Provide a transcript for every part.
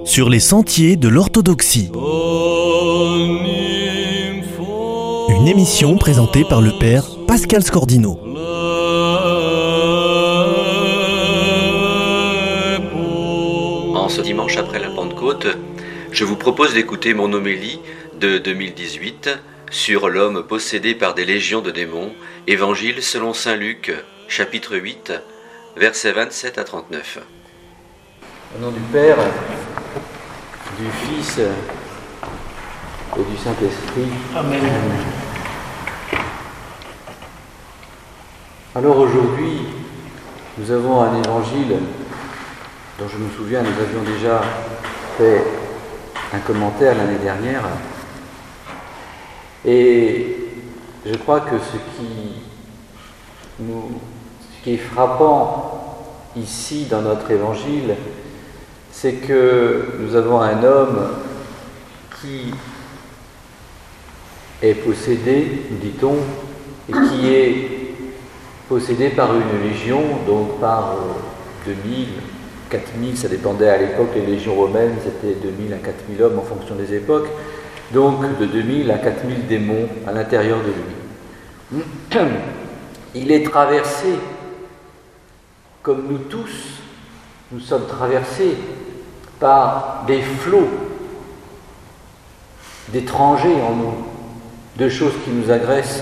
sur les sentiers de l'orthodoxie. Une émission présentée par le père Pascal Scordino. En ce dimanche après la Pentecôte, je vous propose d'écouter mon homélie de 2018 sur l'homme possédé par des légions de démons, Évangile selon saint Luc, chapitre 8, versets 27 à 39. Au nom du Père, du Fils et du Saint-Esprit. Amen. Alors aujourd'hui, nous avons un évangile dont je me souviens, nous avions déjà fait un commentaire l'année dernière. Et je crois que ce qui est frappant ici dans notre évangile, c'est que nous avons un homme qui est possédé, nous dit-on, et qui est possédé par une légion, donc par 2000, 4000, ça dépendait à l'époque, les légions romaines, c'était 2000 à 4000 hommes en fonction des époques, donc de 2000 à 4000 démons à l'intérieur de lui. Il est traversé, comme nous tous, nous sommes traversés par des flots d'étrangers en nous, de choses qui nous agressent.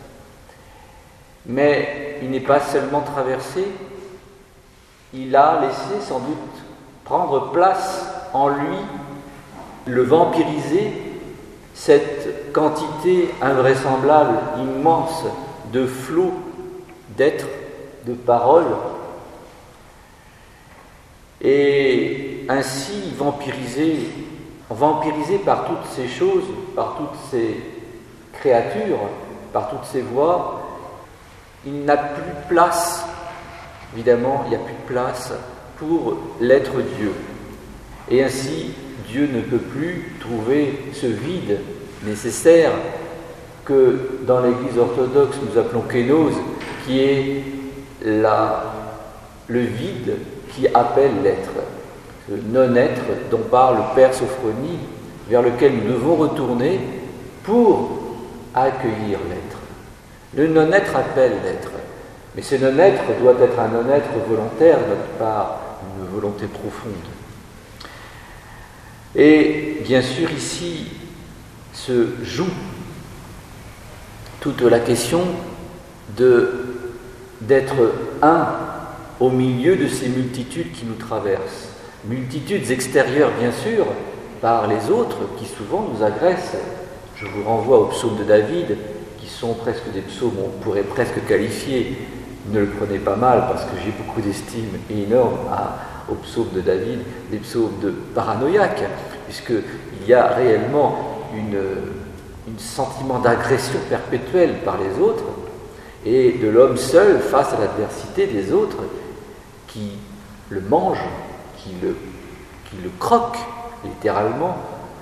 Mais il n'est pas seulement traversé, il a laissé sans doute prendre place en lui, le vampiriser, cette quantité invraisemblable, immense de flots d'êtres, de paroles, et ainsi vampirisé par toutes ces choses, par toutes ces créatures, par toutes ces voix, il n'a plus place, évidemment, il n'y a plus de place pour l'être Dieu. Et ainsi, Dieu ne peut plus trouver ce vide nécessaire que dans l'Église orthodoxe nous appelons kénose, qui est le vide qui appelle l'être, ce non-être dont parle le Père Sophronie, vers lequel nous devons retourner pour accueillir l'être. Le non-être appelle l'être, mais ce non-être doit être un non-être volontaire de notre part, une volonté profonde. Et bien sûr ici se joue toute la question d'être un au milieu de ces multitudes qui nous traversent. Multitudes extérieures, bien sûr, par les autres qui souvent nous agressent. Je vous renvoie aux psaumes de David, qui sont presque des psaumes, on pourrait presque qualifier, ne le prenez pas mal, parce que j'ai beaucoup d'estime énorme aux psaumes de David, des psaumes de paranoïaques, puisqu'il y a réellement un sentiment d'agression perpétuelle par les autres, et de l'homme seul face à l'adversité des autres, qui le mange, qui le croque, littéralement.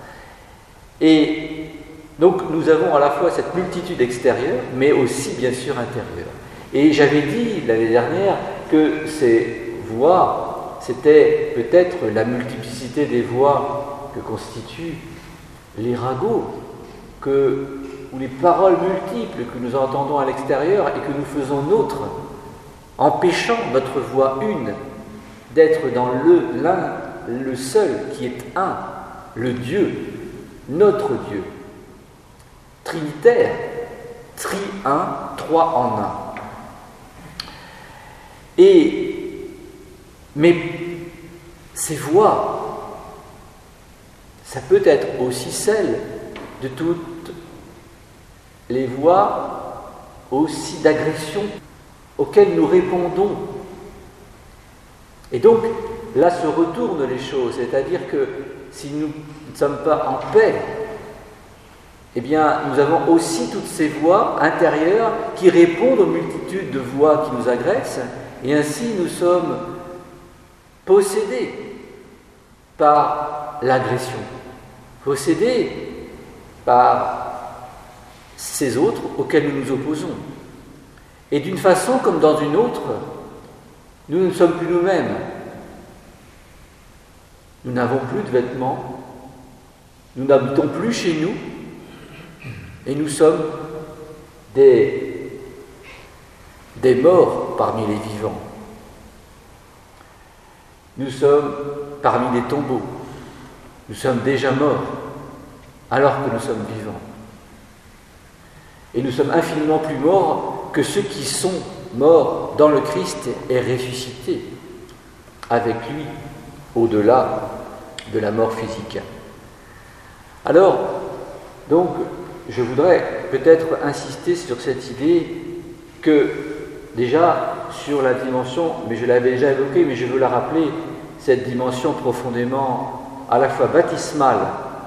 Et donc nous avons à la fois cette multitude extérieure, mais aussi bien sûr intérieure. Et j'avais dit l'année dernière que ces voix, c'était peut-être la multiplicité des voix que constituent les ragots, ou les paroles multiples que nous entendons à l'extérieur et que nous faisons nôtres, empêchant notre voix une d'être dans le seul qui est un, le Dieu, notre Dieu, trinitaire, tri-un, trois en un. Mais ces voix, ça peut être aussi celle de toutes les voix aussi d'agression auxquelles nous répondons. Et donc, là se retournent les choses, c'est-à-dire que si nous ne sommes pas en paix, eh bien, nous avons aussi toutes ces voix intérieures qui répondent aux multitudes de voix qui nous agressent, et ainsi nous sommes possédés par l'agression, possédés par ces autres auxquels nous nous opposons. Et d'une façon comme dans une autre, nous ne sommes plus nous-mêmes. Nous n'avons plus de vêtements, nous n'habitons plus chez nous, et nous sommes des morts parmi les vivants. Nous sommes parmi les tombeaux. Nous sommes déjà morts, alors que nous sommes vivants. Et nous sommes infiniment plus morts que ceux qui sont morts dans le Christ et ressuscités avec lui au-delà de la mort physique. Alors, donc, je voudrais peut-être insister sur cette idée que, déjà, sur la dimension, mais je l'avais déjà évoquée, mais je veux la rappeler, cette dimension profondément à la fois baptismale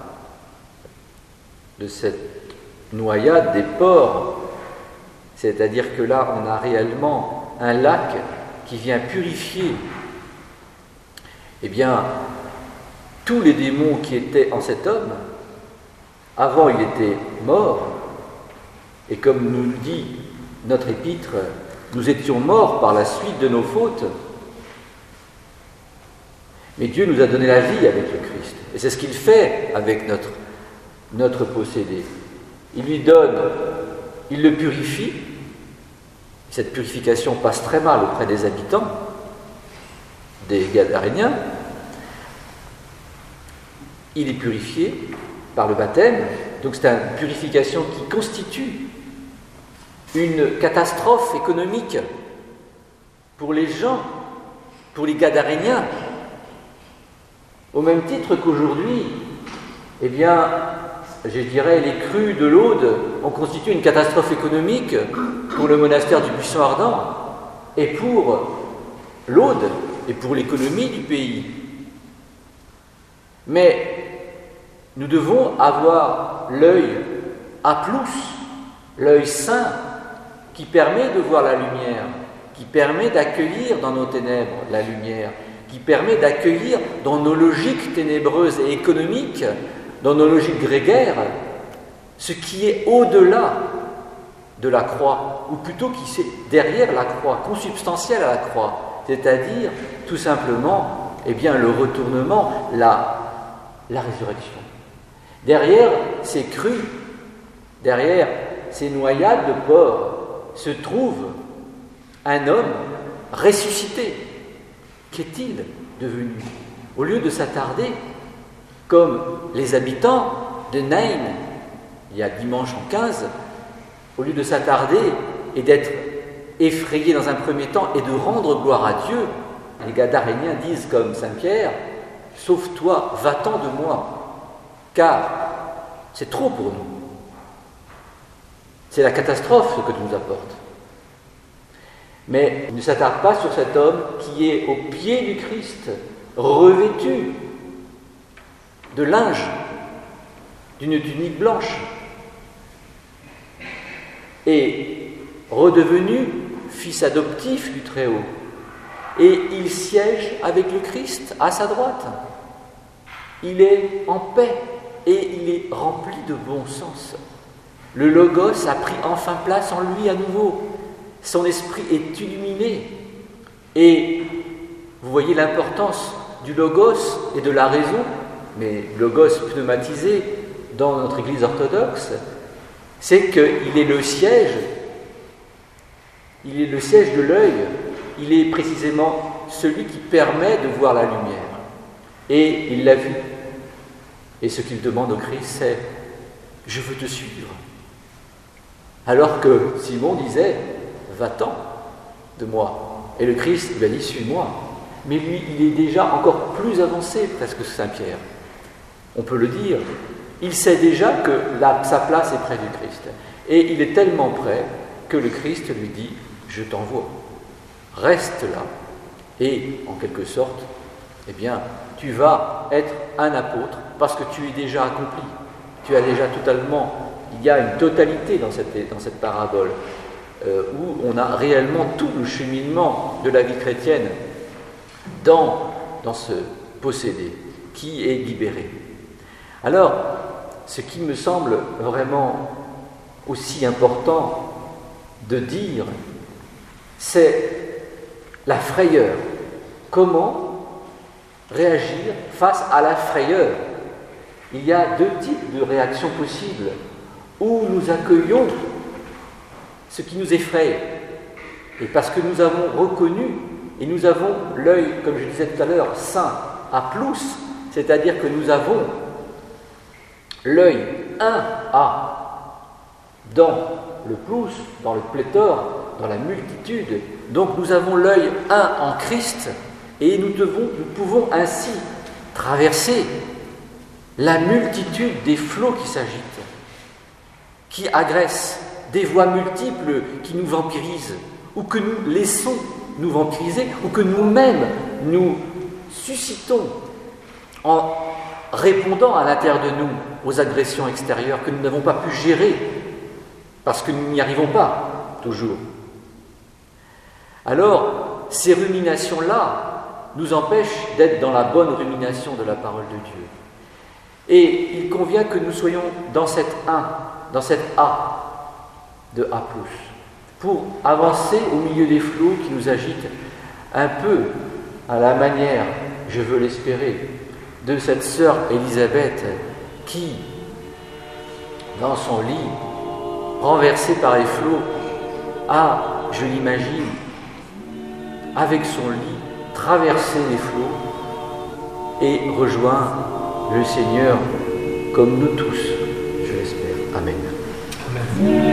de cette noyade des porcs, c'est-à-dire que là, on a réellement un lac qui vient purifier, eh bien, tous les démons qui étaient en cet homme. Avant, il était mort, et comme nous le dit notre épître, nous étions morts par la suite de nos fautes, mais Dieu nous a donné la vie avec le Christ, et c'est ce qu'il fait avec notre possédé. Il lui donne, il le purifie, cette purification passe très mal auprès des habitants, des Gadaréniens. Il est purifié par le baptême, donc c'est une purification qui constitue une catastrophe économique pour les gens, pour les Gadaréniens, au même titre qu'aujourd'hui, eh bien, je dirais, les crues de l'Aude ont constitué une catastrophe économique pour le monastère du Buisson Ardent et pour l'Aude et pour l'économie du pays. Mais nous devons avoir l'œil à plus, l'œil saint, qui permet de voir la lumière, qui permet d'accueillir dans nos ténèbres la lumière, qui permet d'accueillir dans nos logiques ténébreuses et économiques, dans nos logiques grégaires, ce qui est au-delà de la croix, ou plutôt qui est derrière la croix, consubstantiel à la croix, c'est-à-dire tout simplement, eh bien, le retournement, la résurrection. Derrière ces crues, derrière ces noyades de porcs, se trouve un homme ressuscité. Qu'est-il devenu? Au lieu de s'attarder, comme les habitants de Naïn, il y a dimanche en 15, au lieu de s'attarder et d'être effrayés dans un premier temps et de rendre gloire à Dieu, les Gadaréniens disent comme Saint Pierre, « Sauve-toi, va-t'en de moi, car c'est trop pour nous. C'est la catastrophe ce que tu nous apportes. » Mais il ne s'attarde pas sur cet homme qui est au pied du Christ, revêtu de linge, d'une tunique blanche, et redevenu fils adoptif du Très-Haut. Et il siège avec le Christ à sa droite. Il est en paix et il est rempli de bon sens. Le Logos a pris enfin place en lui à nouveau. Son esprit est illuminé. Et vous voyez l'importance du Logos et de la raison, mais Logos pneumatisé dans notre Église orthodoxe, c'est qu'il est le siège de l'œil, il est précisément celui qui permet de voir la lumière. Et il l'a vu. Et ce qu'il demande au Christ, c'est « Je veux te suivre ». Alors que Simon disait « Va-t'en de moi ». Et le Christ lui a dit « Suis-moi ». Mais lui, il est déjà encore plus avancé presque que Saint Pierre. On peut le dire. Il sait déjà que sa place est près du Christ. Et il est tellement près que le Christ lui dit « Je t'envoie, reste là. » Et en quelque sorte, eh bien, tu vas être un apôtre parce que tu es déjà accompli. Tu as déjà totalement, il y a une totalité dans cette parabole où on a réellement tout le cheminement de la vie chrétienne dans ce possédé qui est libéré. Alors, ce qui me semble vraiment aussi important de dire, c'est la frayeur. Comment réagir face à la frayeur. Il y a deux types de réactions possibles, où nous accueillons ce qui nous effraie, et parce que nous avons reconnu, et nous avons l'œil, comme je disais tout à l'heure, saint à plus, c'est-à-dire que nous avons l'œil 1A dans le plus, dans le pléthore, dans la multitude. Donc nous avons l'œil 1 en Christ, et nous pouvons ainsi traverser la multitude des flots qui s'agitent, qui agressent, des voies multiples qui nous vampirisent, ou que nous laissons nous vampiriser, ou que nous-mêmes nous suscitons en répondant à l'intérieur de nous aux agressions extérieures que nous n'avons pas pu gérer, parce que nous n'y arrivons pas toujours. Alors, ces ruminations-là nous empêchent d'être dans la bonne rumination de la parole de Dieu. Et il convient que nous soyons dans cette A de A+, pour avancer au milieu des flots qui nous agitent, un peu à la manière, je veux l'espérer, de cette sœur Élisabeth qui, dans son lit, renversée par les flots, a, je l'imagine, avec son lit, traversé les flots et rejoint le Seigneur comme nous tous, je l'espère. Amen. Amen.